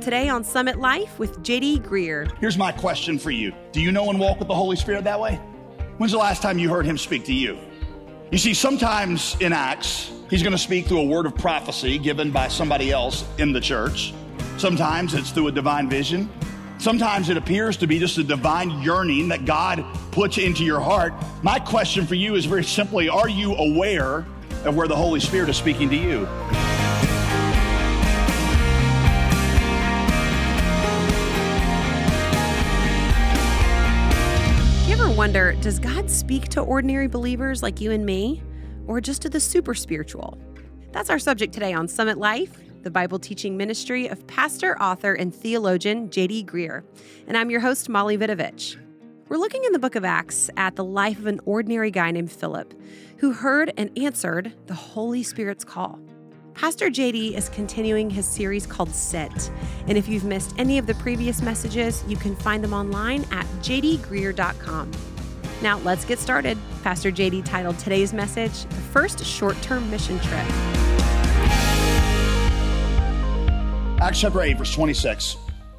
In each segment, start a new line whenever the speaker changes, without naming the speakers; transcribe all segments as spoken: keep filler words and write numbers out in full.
today on Summit Life with J D Greear.
Here's my question for you. Do you know and walk with the Holy Spirit that way? When's the last time you heard him speak to you? You see, sometimes in Acts, he's going to speak through a word of prophecy given by somebody else in the church. Sometimes it's through a divine vision. Sometimes it appears to be just a divine yearning that God puts into your heart. My question for you is very simply, are you aware of where the Holy Spirit is speaking to you?
Wonder, does God speak to ordinary believers like you and me, or just to the super spiritual? That's our subject today on Summit Life, the Bible teaching ministry of pastor, author, and theologian J D Greear. And I'm your host, Molly Vidovich. We're looking in the book of Acts at the life of an ordinary guy named Philip, who heard and answered the Holy Spirit's call. Pastor J D is continuing his series called Sit, and if you've missed any of the previous messages, you can find them online at j d greear dot com. Now, let's get started. Pastor J D titled today's message, The First Short-Term Mission Trip.
Acts chapter eight, verse twenty-six.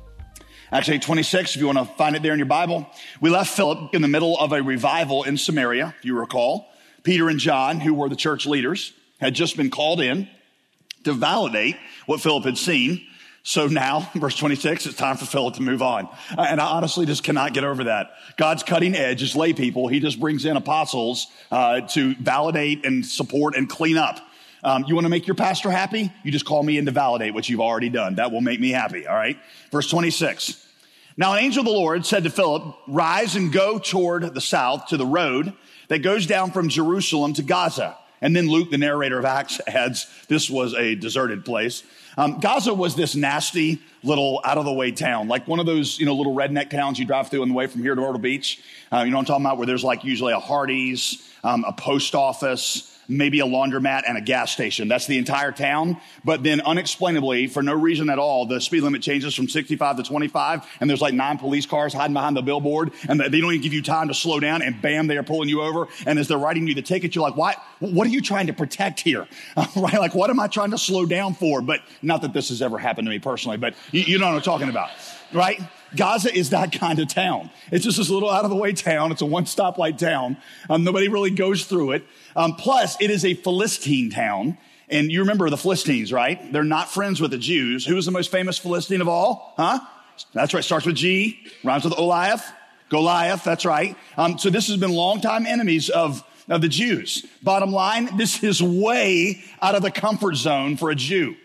Acts eight twenty-six, if you want to find it there in your Bible. We left Philip in the middle of a revival in Samaria, if you recall. Peter and John, who were the church leaders, had just been called in to validate what Philip had seen. So now, verse twenty-six, it's time for Philip to move on. Uh, and I honestly just cannot get over that. God's cutting edge as lay people. He just brings in apostles uh, to validate and support and clean up. Um, you want to make your pastor happy? You just call me in to validate what you've already done. That will make me happy, all right? Verse twenty-six. Now an angel of the Lord said to Philip, rise and go toward the south to the road that goes down from Jerusalem to Gaza. And then Luke, the narrator of Acts, adds, this was a deserted place. Um, Gaza was this nasty little out-of-the-way town, like one of those, you know, little redneck towns you drive through on the way from here to Myrtle Beach. Uh, you know what I'm talking about, where there's like usually a Hardee's, um, a post office, maybe a laundromat, and a gas station. That's the entire town. But then unexplainably, for no reason at all, the speed limit changes from sixty-five to twenty-five, and there's like nine police cars hiding behind the billboard, and they don't even give you time to slow down, and bam, they are pulling you over. And as they're writing you the ticket, you're like, why? What are you trying to protect here? Uh, right? Like, what am I trying to slow down for? But not that this has ever happened to me personally, but you, you know what I'm talking about, right? Gaza is that kind of town. It's just this little out-of-the-way town. It's a one-stoplight town. Um, nobody really goes through it. Um, plus, it is a Philistine town. And you remember the Philistines, right? They're not friends with the Jews. Who is the most famous Philistine of all? Huh? That's right. Starts with G, rhymes with Goliath. Goliath, that's right. Um, so this has been longtime enemies of, of the Jews. Bottom line, this is way out of the comfort zone for a Jew.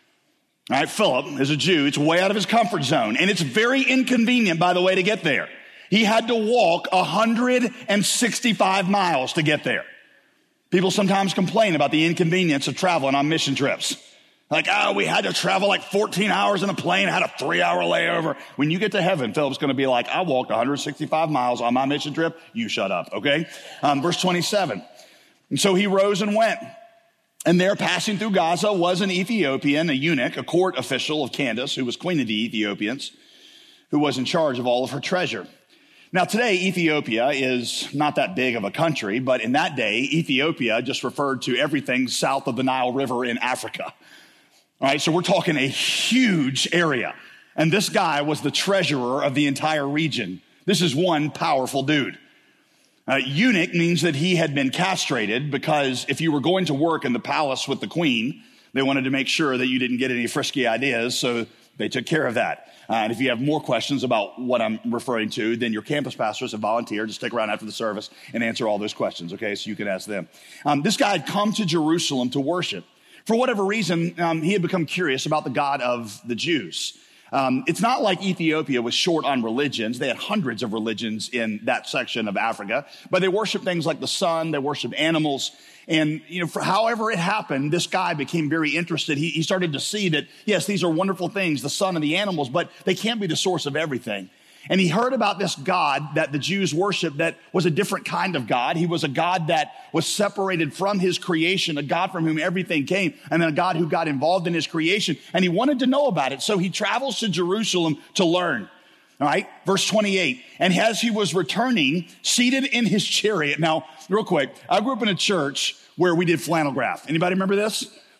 All right, Philip is a Jew. It's way out of his comfort zone. And it's very inconvenient, by the way, to get there. He had to walk one hundred sixty-five miles to get there. People sometimes complain about the inconvenience of traveling on mission trips. Like, oh, we had to travel like fourteen hours in a plane, had a three-hour layover. When you get to heaven, Philip's going to be like, I walked one hundred sixty-five miles on my mission trip. You shut up, okay? Um, verse twenty-seven. And so he rose and went. And there, passing through Gaza, was an Ethiopian, a eunuch, a court official of Candace, who was queen of the Ethiopians, who was in charge of all of her treasure. Now, today, Ethiopia is not that big of a country, but in that day, Ethiopia just referred to everything south of the Nile River in Africa. All right, so we're talking a huge area. And this guy was the treasurer of the entire region. This is one powerful dude. Uh, eunuch means that he had been castrated, because if you were going to work in the palace with the queen, they wanted to make sure that you didn't get any frisky ideas, so they took care of that. Uh, and if you have more questions about what I'm referring to, then your campus pastors have volunteered to stick around after the service and answer all those questions, okay? So you can ask them. Um, this guy had come to Jerusalem to worship. For whatever reason, um, he had become curious about the God of the Jews. Um, it's not like Ethiopia was short on religions. They had hundreds of religions in that section of Africa, but they worshiped things like the sun. They worshiped animals. And, you know, for however it happened, this guy became very interested. He, he started to see that, yes, these are wonderful things, the sun and the animals, but they can't be the source of everything. And he heard about this God that the Jews worshiped that was a different kind of God. He was a God that was separated from his creation, a God from whom everything came, and then a God who got involved in his creation. And he wanted to know about it. So he travels to Jerusalem to learn. All right, verse twenty-eight. And as he was returning, seated in his chariot. Now, real quick, I grew up in a church where we did flannel graph. Anybody remember this?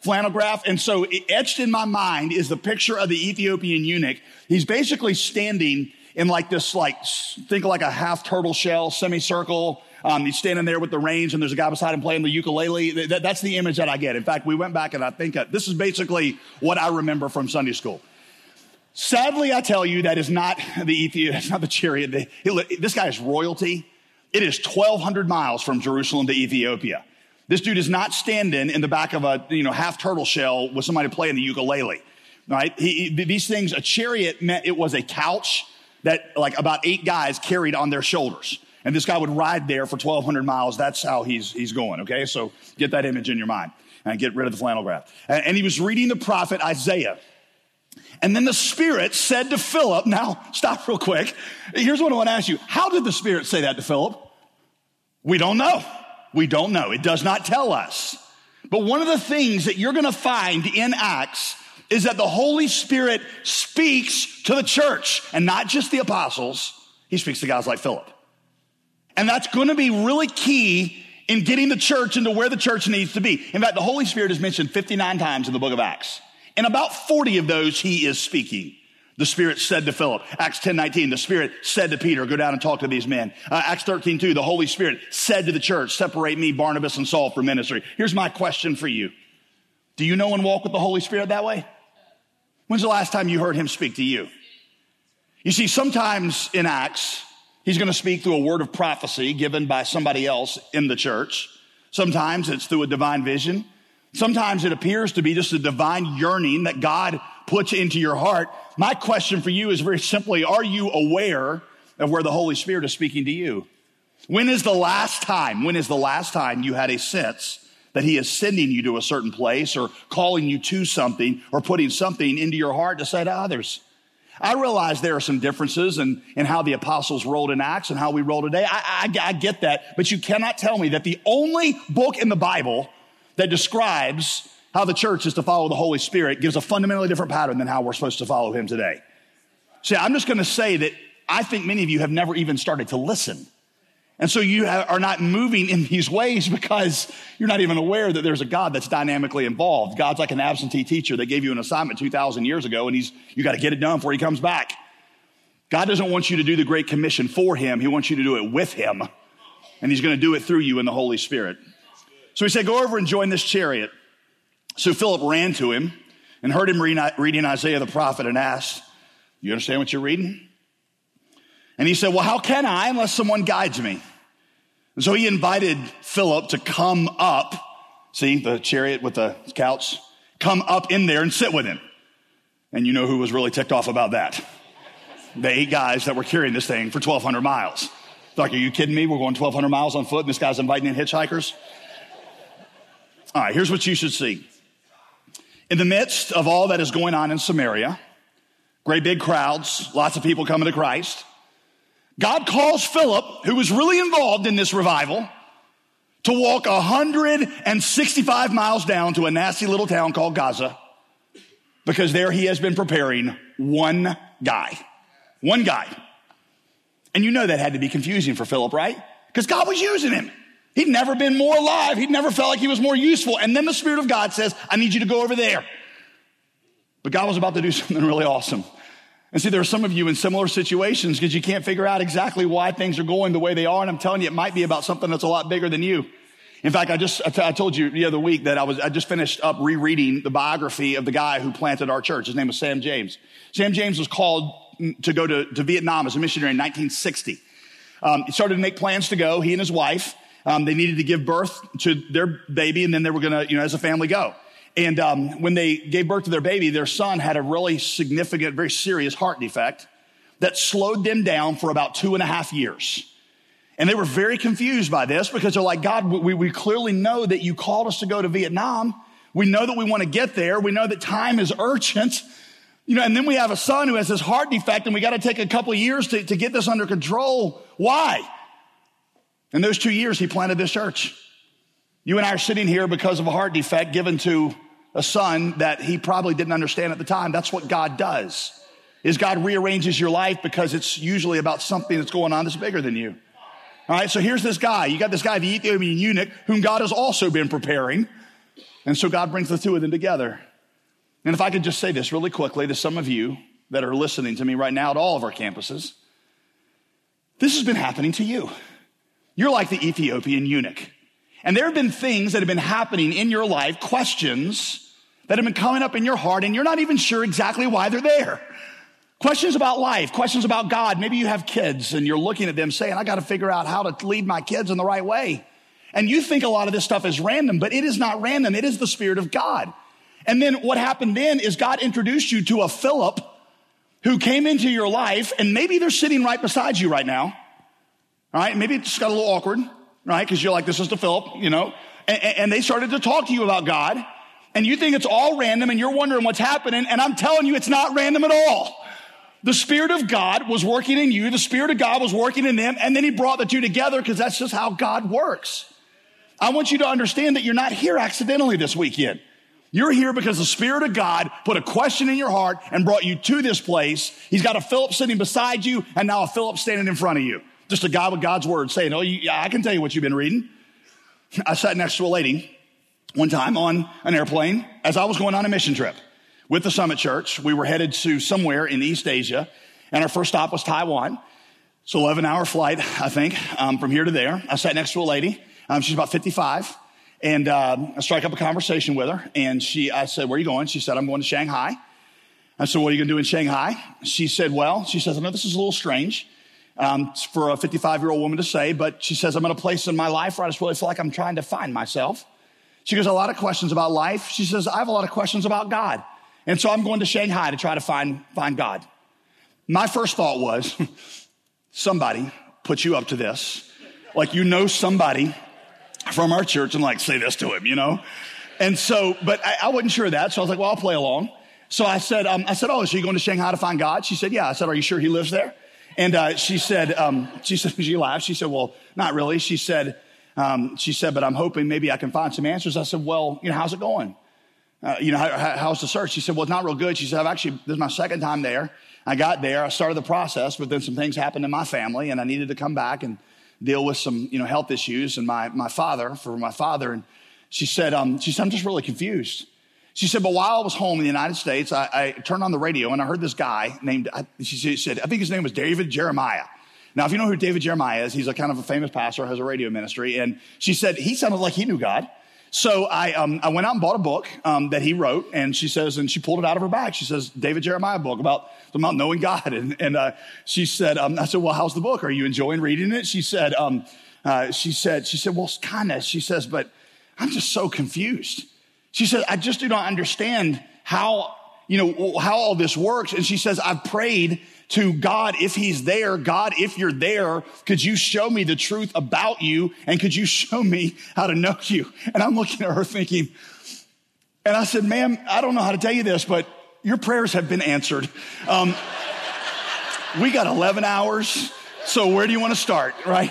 flannel graph. And so etched in my mind is the picture of the Ethiopian eunuch. He's basically standing in like this, like, think like a half turtle shell, semicircle. Um, he's standing there with the reins, and there's a guy beside him playing the ukulele. That, that's the image that I get. In fact, we went back, and I think uh, this is basically what I remember from Sunday school. Sadly, I tell you, that is not the Ethiopia, that's not the chariot. The, it, this guy is royalty. It is twelve hundred miles from Jerusalem to Ethiopia. This dude is not standing in the back of a, you know, half turtle shell with somebody playing the ukulele, right? He, he, these things, a chariot meant it was a couch that like about eight guys carried on their shoulders. And this guy would ride there for twelve hundred miles. That's how he's, he's going, okay? So get that image in your mind and get rid of the flannel graph. And, and he was reading the prophet Isaiah. And then the Spirit said to Philip, now stop real quick. Here's what I want to ask you. How did the Spirit say that to Philip? We don't know. We don't know. It does not tell us. But one of the things that you're going to find in Acts is that the Holy Spirit speaks to the church, and not just the apostles. He speaks to guys like Philip. And that's going to be really key in getting the church into where the church needs to be. In fact, the Holy Spirit is mentioned fifty-nine times in the book of Acts. In about forty of those, he is speaking. The Spirit said to Philip. Acts ten nineteen, the Spirit said to Peter, go down and talk to these men. Uh, Acts thirteen two, the Holy Spirit said to the church, separate me, Barnabas, and Saul for ministry. Here's my question for you. Do you know and walk with the Holy Spirit that way? When's the last time you heard him speak to you? You see, sometimes in Acts, he's going to speak through a word of prophecy given by somebody else in the church. Sometimes it's through a divine vision. Sometimes it appears to be just a divine yearning that God puts into your heart. My question for you is very simply, are you aware of where the Holy Spirit is speaking to you? When is the last time, when is the last time you had a sense that he is sending you to a certain place or calling you to something or putting something into your heart to say to others? I realize there are some differences in, in how the apostles rolled in Acts and how we roll today. I, I, I get that, but you cannot tell me that the only book in the Bible that describes how the church is to follow the Holy Spirit gives a fundamentally different pattern than how we're supposed to follow him today. See, I'm just going to say that I think many of you have never even started to listen. And so you are not moving in these ways because you're not even aware that there's a God that's dynamically involved. God's like an absentee teacher that gave you an assignment two thousand years ago, and he's you got to get it done before he comes back. God doesn't want you to do the Great Commission for him. He wants you to do it with him. And he's going to do it through you in the Holy Spirit. So he said, go over and join this chariot. So Philip ran to him and heard him reading Isaiah the prophet and asked, you understand what you're reading? And he said, well, how can I unless someone guides me? And so he invited Philip to come up, see the chariot with the couch, come up in there and sit with him. And you know who was really ticked off about that? The eight guys that were carrying this thing for twelve hundred miles. Like, are you kidding me? We're going twelve hundred miles on foot and this guy's inviting in hitchhikers? All right, here's what you should see. In the midst of all that is going on in Samaria, great big crowds, lots of people coming to Christ, God calls Philip, who was really involved in this revival, to walk one hundred sixty-five miles down to a nasty little town called Gaza, because there he has been preparing one guy. One guy. And you know that had to be confusing for Philip, right? Because God was using him. He'd never been more alive. He'd never felt like he was more useful. And then the Spirit of God says, I need you to go over there. But God was about to do something really awesome. And see, there are some of you in similar situations because you can't figure out exactly why things are going the way they are. And I'm telling you, it might be about something that's a lot bigger than you. In fact, I just, I, t- I told you the other week that I was, I just finished up rereading the biography of the guy who planted our church. His name was Sam James. Sam James was called to go to, to Vietnam as a missionary in nineteen sixty. Um, he started to make plans to go, he and his wife. Um, they needed to give birth to their baby, and then they were going to, you know, as a family go. And um, when they gave birth to their baby, their son had a really significant, very serious heart defect that slowed them down for about two and a half years. And they were very confused by this because they're like, God, we, we clearly know that you called us to go to Vietnam. We know that we want to get there. We know that time is urgent. You know, and then we have a son who has this heart defect, and we got to take a couple of years to, to get this under control. Why? In those two years, he planted this church. You and I are sitting here because of a heart defect given to a son that he probably didn't understand at the time. That's what God does, is God rearranges your life because it's usually about something that's going on that's bigger than you. All right, so here's this guy. You got this guy, the Ethiopian eunuch, whom God has also been preparing. And so God brings the two of them together. And if I could just say this really quickly to some of you that are listening to me right now at all of our campuses, this has been happening to you. You're like the Ethiopian eunuch. And there have been things that have been happening in your life, questions that have been coming up in your heart, and you're not even sure exactly why they're there. Questions about life, questions about God. Maybe you have kids and you're looking at them saying, I got to figure out how to lead my kids in the right way. And you think a lot of this stuff is random, but it is not random. It is the Spirit of God. And then what happened then is God introduced you to a Philip who came into your life, and maybe they're sitting right beside you right now. All right, maybe it just got a little awkward, right? Because you're like, this is the Philip, you know, and, and they started to talk to you about God, and you think it's all random, and you're wondering what's happening, and I'm telling you, it's not random at all. The Spirit of God was working in you, the Spirit of God was working in them, and then he brought the two together because that's just how God works. I want you to understand that you're not here accidentally this weekend. You're here because the Spirit of God put a question in your heart and brought you to this place. He's got a Philip sitting beside you, and now a Philip standing in front of you. Just a guy with God's word saying, oh, you, yeah, I can tell you what you've been reading. I sat next to a lady one time on an airplane as I was going on a mission trip with the Summit Church. We were headed to somewhere in East Asia, and our first stop was Taiwan. It's an eleven hour flight, I think, um, from here to there. I sat next to a lady. Um, she's about fifty-five, and uh, I strike up a conversation with her, and she, I said, where are you going? She said, I'm going to Shanghai. I said, what are you going to do in Shanghai? She said, well, she says, I know this is a little strange um, for a fifty-five-year-old woman to say, but she says, I'm in a place in my life where I just really feel like I'm trying to find myself. She goes, a lot of questions about life. She says, I have a lot of questions about God. And so I'm going to Shanghai to try to find, find God. My first thought was, somebody put you up to this. Like, you know somebody from our church and like, say this to him, you know? And so, but I, I wasn't sure of that. So I was like, well, I'll play along. So I said, um, I said, oh, so you going to Shanghai to find God? She said, yeah. I said, are you sure he lives there? And uh, she said, um, she said, she laughed. She said, well, not really. She said, um, she said, but I'm hoping maybe I can find some answers. I said, well, you know, how's it going? Uh, you know, how, how's the search? She said, well, it's not real good. She said, I've actually, this is my second time there. I got there, I started the process, but then some things happened in my family and I needed to come back and deal with some, you know, health issues and my, my father, for my father. And she said, um, she said, I'm just really confused. She said, but while I was home in the United States, I, I turned on the radio and I heard this guy named, she said, I think his name was David Jeremiah. Now, if you know who David Jeremiah is, he's a kind of a famous pastor, has a radio ministry. And she said, he sounded like he knew God. So I, um, I went out and bought a book, um, that he wrote. And she says, and she pulled it out of her bag. She says, David Jeremiah book about, about knowing God. And, and, uh, she said, um, I said, well, how's the book? Are you enjoying reading it? She said, um, uh, she said, she said, well, it's kind of, she says, but I'm just so confused. She said, I just do not understand how, you know, how all this works. And she says, I've prayed to God, if he's there, God, if you're there, could you show me the truth about you? And could you show me how to know you? And I'm looking at her thinking, and I said, ma'am, I don't know how to tell you this, but your prayers have been answered. Um, we got eleven hours. So where do you want to start? Right.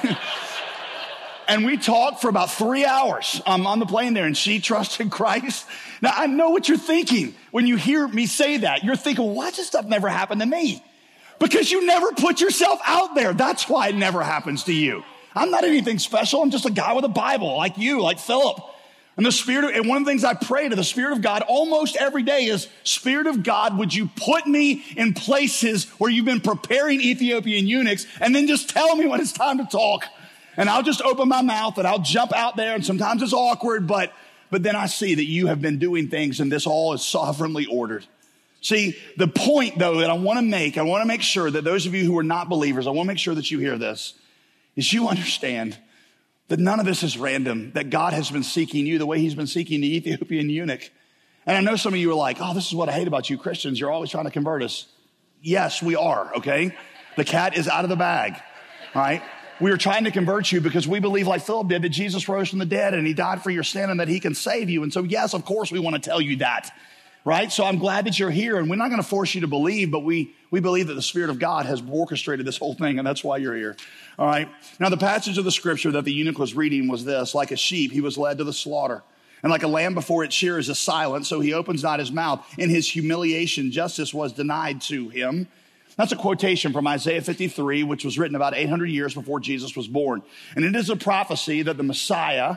And we talked for about three hours um, on the plane there, and she trusted Christ. Now, I know what you're thinking when you hear me say that. You're thinking, well, why does this stuff never happen to me? Because you never put yourself out there. That's why it never happens to you. I'm not anything special. I'm just a guy with a Bible like you, like Philip. And the Spirit of, and one of the things I pray to the Spirit of God almost every day is, Spirit of God, would you put me in places where you've been preparing Ethiopian eunuchs, and then just tell me when it's time to talk. And I'll just open my mouth and I'll jump out there, and sometimes it's awkward, but, but then I see that you have been doing things and this all is sovereignly ordered. See, the point, though, that I want to make, I want to make sure that those of you who are not believers, I want to make sure that you hear this, is you understand that none of this is random, that God has been seeking you the way he's been seeking the Ethiopian eunuch. And I know some of you are like, oh, this is what I hate about you Christians. You're always trying to convert us. Yes, we are, okay? The cat is out of the bag, all right? We are trying to convert you because we believe, like Philip did, that Jesus rose from the dead and he died for your sin and that he can save you. And so, yes, of course, we want to tell you that. Right? So I'm glad that you're here, and we're not going to force you to believe, but we, we believe that the Spirit of God has orchestrated this whole thing, and that's why you're here. All right. Now, the passage of the scripture that the eunuch was reading was this: like a sheep, he was led to the slaughter, and like a lamb before its shearers is silent, so he opens not his mouth. In his humiliation, justice was denied to him. That's a quotation from Isaiah fifty-three, which was written about eight hundred years before Jesus was born. And it is a prophecy that the Messiah,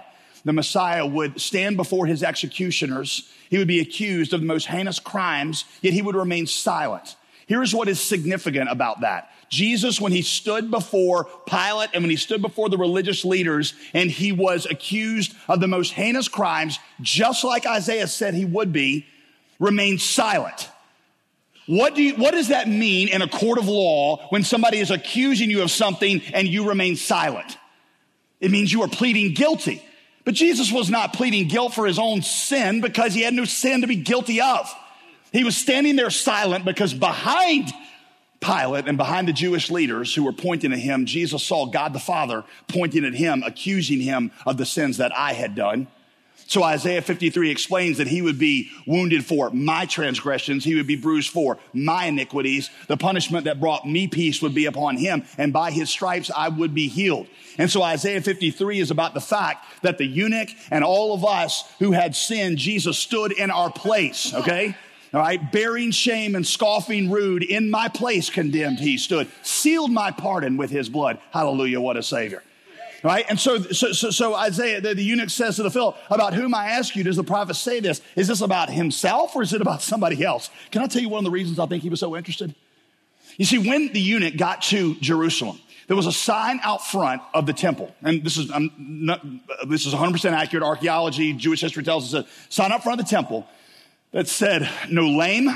the Messiah would stand before his executioners. He would be accused of the most heinous crimes, yet he would remain silent. Here's what is significant about that. Jesus, when he stood before Pilate and when he stood before the religious leaders and he was accused of the most heinous crimes, just like Isaiah said he would be, remained silent. What do you, what does that mean in a court of law when somebody is accusing you of something and you remain silent? It means you are pleading guilty. But Jesus was not pleading guilt for his own sin because he had no sin to be guilty of. He was standing there silent because behind Pilate and behind the Jewish leaders who were pointing at him, Jesus saw God the Father pointing at him, accusing him of the sins that I had done. So Isaiah fifty-three explains that he would be wounded for my transgressions. He would be bruised for my iniquities. The punishment that brought me peace would be upon him, and by his stripes I would be healed. And so Isaiah fifty-three is about the fact that the eunuch and all of us who had sinned, Jesus stood in our place, okay? All right, bearing shame and scoffing rude, in my place condemned he stood, sealed my pardon with his blood. Hallelujah, what a Savior. All right, and so so, so, so Isaiah, the, the eunuch says to the Philip, about whom I ask you, does the prophet say this? Is this about himself or is it about somebody else? Can I tell you one of the reasons I think he was so interested? You see, when the eunuch got to Jerusalem, there was a sign out front of the temple. And this is I'm not, this is one hundred percent accurate archaeology. Jewish history tells us a sign out front of the temple that said, no lame,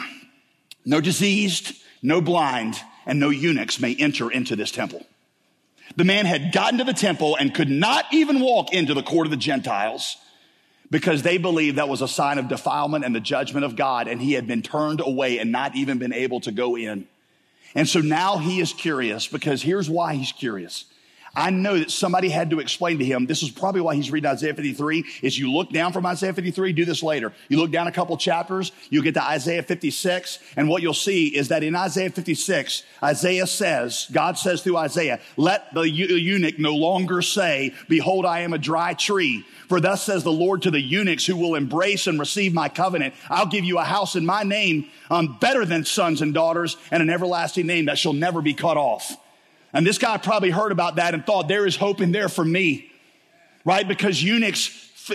no diseased, no blind, and no eunuchs may enter into this temple. The man had gotten to the temple and could not even walk into the court of the Gentiles because they believed that was a sign of defilement and the judgment of God, and he had been turned away and not even been able to go in. And so now he is curious, because here's why he's curious. I know that somebody had to explain to him, this is probably why he's reading Isaiah fifty-three, is you look down from Isaiah fifty-three, do this later. You look down a couple chapters, you'll get to Isaiah fifty-six, and what you'll see is that in Isaiah fifty-six, Isaiah says, God says through Isaiah, let the eunuch no longer say, behold, I am a dry tree. For thus says the Lord to the eunuchs who will embrace and receive my covenant, I'll give you a house in my name, um, better than sons and daughters, and an everlasting name that shall never be cut off. And this guy probably heard about that and thought, there is hope in there for me, right? Because eunuchs,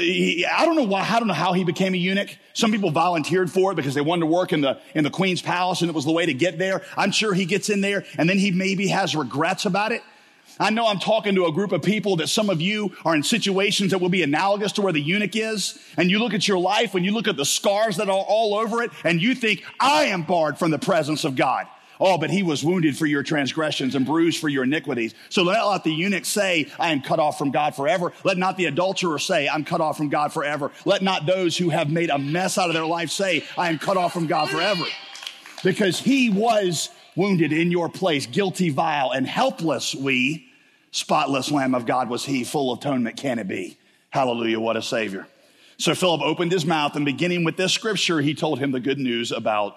I don't know why, I don't know how he became a eunuch. Some people volunteered for it because they wanted to work in the, in the queen's palace and it was the way to get there. I'm sure he gets in there and then he maybe has regrets about it. I know I'm talking to a group of people that some of you are in situations that will be analogous to where the eunuch is. And you look at your life and you look at the scars that are all over it and you think, I am barred from the presence of God. Oh, but he was wounded for your transgressions and bruised for your iniquities. So let not the eunuch say, I am cut off from God forever. Let not the adulterer say, I'm cut off from God forever. Let not those who have made a mess out of their life say, I am cut off from God forever. Because he was wounded in your place, guilty, vile, and helpless we, spotless Lamb of God was he, full of atonement can it be. Hallelujah, what a Savior. So Philip opened his mouth, and beginning with this scripture, he told him the good news about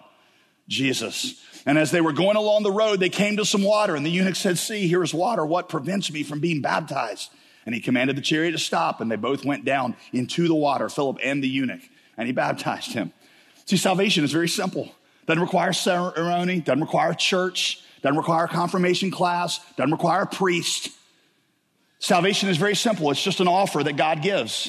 Jesus. And as they were going along the road, they came to some water, and the eunuch said, see, here is water. What prevents me from being baptized? And he commanded the chariot to stop, and they both went down into the water, Philip and the eunuch, and he baptized him. See, salvation is very simple. Doesn't require ceremony, doesn't require a church, doesn't require a confirmation class, doesn't require a priest. Salvation is very simple. It's just an offer that God gives.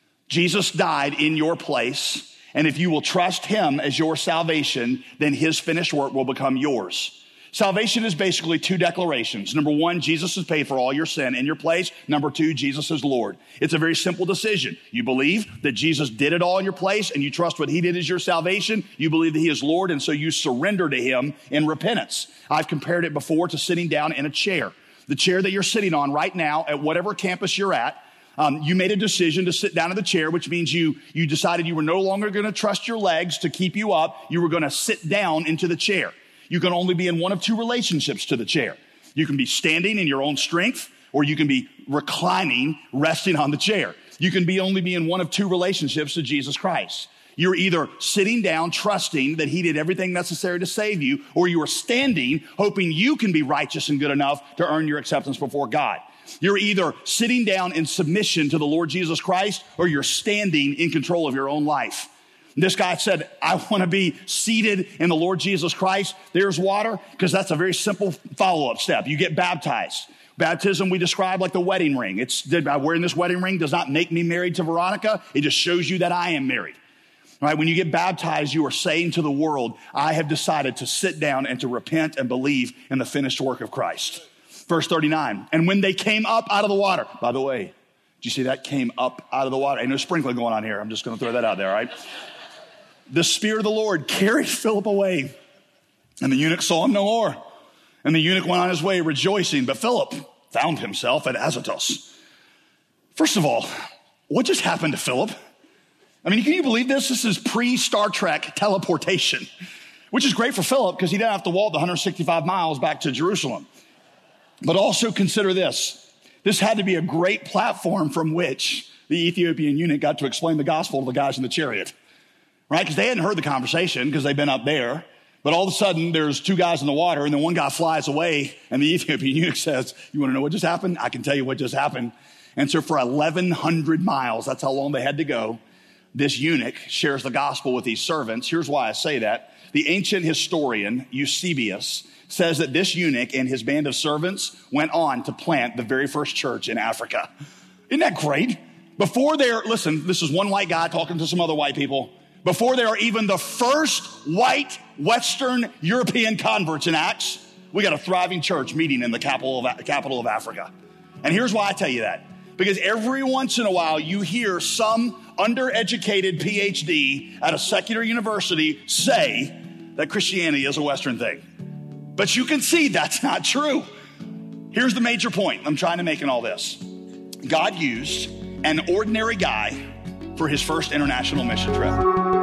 Jesus died in your place. And if you will trust him as your salvation, then his finished work will become yours. Salvation is basically two declarations. Number one, Jesus has paid for all your sin in your place. Number two, Jesus is Lord. It's a very simple decision. You believe that Jesus did it all in your place and you trust what he did as your salvation. You believe that he is Lord, and so you surrender to him in repentance. I've compared it before to sitting down in a chair. The chair that you're sitting on right now at whatever campus you're at, Um, you made a decision to sit down in the chair, which means you, you decided you were no longer going to trust your legs to keep you up. You were going to sit down into the chair. You can only be in one of two relationships to the chair. You can be standing in your own strength, or you can be reclining, resting on the chair. You can be only be in one of two relationships to Jesus Christ. You're either sitting down, trusting that he did everything necessary to save you, or you are standing, hoping you can be righteous and good enough to earn your acceptance before God. You're either sitting down in submission to the Lord Jesus Christ, or you're standing in control of your own life. This guy said, I want to be seated in the Lord Jesus Christ. There's water, because that's a very simple follow-up step. You get baptized. Baptism we describe like the wedding ring. It's by wearing this wedding ring does not make me married to Veronica. It just shows you that I am married. Right? When you get baptized, you are saying to the world, I have decided to sit down and to repent and believe in the finished work of Christ. Verse thirty-nine, and when they came up out of the water, by the way, did you see that? Came up out of the water. Ain't no sprinkling going on here. I'm just going to throw that out there, all right? The Spirit of the Lord carried Philip away, and the eunuch saw him no more. And the eunuch went on his way rejoicing, but Philip found himself at Azotus. First of all, what just happened to Philip? I mean, can you believe this? This is pre-Star Trek teleportation, which is great for Philip because he didn't have to walk the one hundred sixty-five miles back to Jerusalem. But also consider this. This had to be a great platform from which the Ethiopian eunuch got to explain the gospel to the guys in the chariot, right? Because they hadn't heard the conversation because they've been up there. But all of a sudden, there's two guys in the water, and then one guy flies away, and the Ethiopian eunuch says, you want to know what just happened? I can tell you what just happened. And so for eleven hundred miles, that's how long they had to go, this eunuch shares the gospel with these servants. Here's why I say that. The ancient historian Eusebius says that this eunuch and his band of servants went on to plant the very first church in Africa. Isn't that great? Before they're, listen, this is one white guy talking to some other white people. Before they are even the first white Western European converts in Acts, we got a thriving church meeting in the capital of, capital of Africa. And here's why I tell you that. Because every once in a while you hear some undereducated P H D at a secular university say that Christianity is a Western thing. But you can see that's not true. Here's the major point I'm trying to make in all this. God used an ordinary guy for his first international mission trip.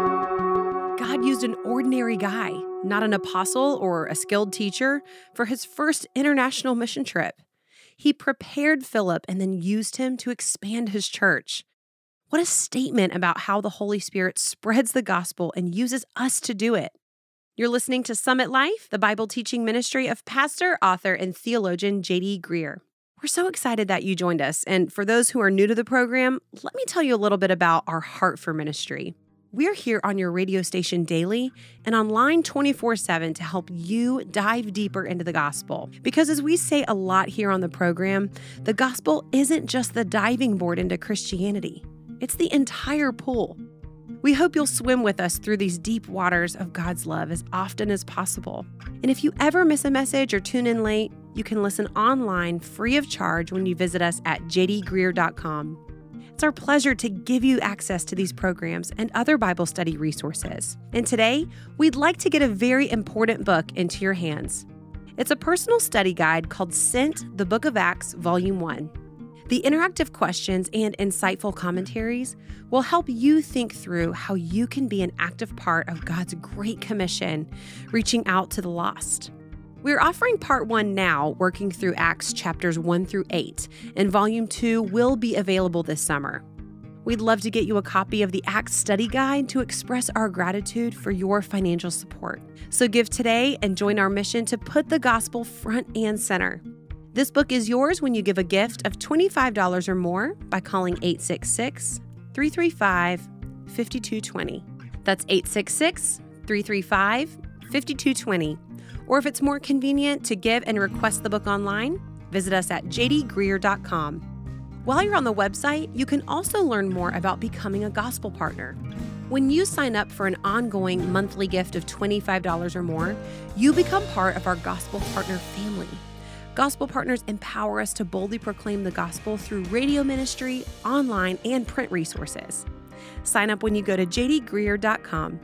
God used an ordinary guy, not an apostle or a skilled teacher, for his first international mission trip. He prepared Philip and then used him to expand his church. What a statement about how the Holy Spirit spreads the gospel and uses us to do it. You're listening to Summit Life, the Bible teaching ministry of pastor, author, and theologian J D Greear. We're so excited that you joined us. And for those who are new to the program, let me tell you a little bit about our heart for ministry. We're here on your radio station daily and online twenty-four seven to help you dive deeper into the gospel. Because as we say a lot here on the program, the gospel isn't just the diving board into Christianity. It's the entire pool. We hope you'll swim with us through these deep waters of God's love as often as possible. And if you ever miss a message or tune in late, you can listen online free of charge when you visit us at j d greear dot com. It's our pleasure to give you access to these programs and other Bible study resources. And today, we'd like to get a very important book into your hands. It's a personal study guide called Sent, the Book of Acts, Volume one. The interactive questions and insightful commentaries will help you think through how you can be an active part of God's Great Commission, reaching out to the lost. We're offering part one now, working through Acts chapters one through eight, and volume two will be available this summer. We'd love to get you a copy of the Acts study guide to express our gratitude for your financial support. So give today and join our mission to put the gospel front and center. This book is yours when you give a gift of twenty-five dollars or more by calling eight six six, three three five, five two two zero. That's eight six six, three three five, five two two zero. Or if it's more convenient to give and request the book online, visit us at j d greear dot com. While you're on the website, you can also learn more about becoming a gospel partner. When you sign up for an ongoing monthly gift of twenty-five dollars or more, you become part of our gospel partner family. Gospel partners empower us to boldly proclaim the gospel through radio ministry, online, and print resources. Sign up when you go to j d greear dot com.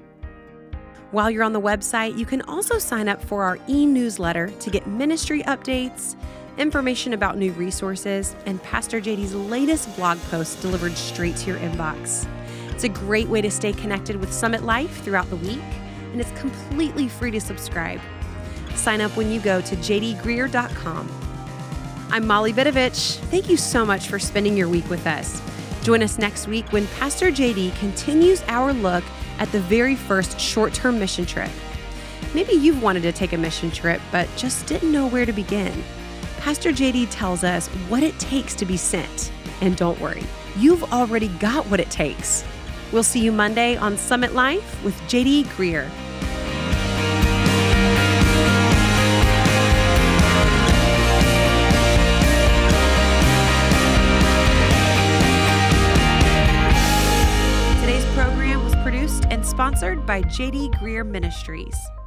While you're on the website, you can also sign up for our e-newsletter to get ministry updates, information about new resources, and Pastor J D's latest blog posts delivered straight to your inbox. It's a great way to stay connected with Summit Life throughout the week, and it's completely free to subscribe. Sign up when you go to j d greear dot com. I'm Molly Vidovich. Thank you so much for spending your week with us. Join us next week when Pastor J D continues our look at the very first short-term mission trip. Maybe you've wanted to take a mission trip, but just didn't know where to begin. Pastor J D tells us what it takes to be sent. And don't worry, you've already got what it takes. We'll see you Monday on Summit Life with J D Greear. by J D Greer Ministries.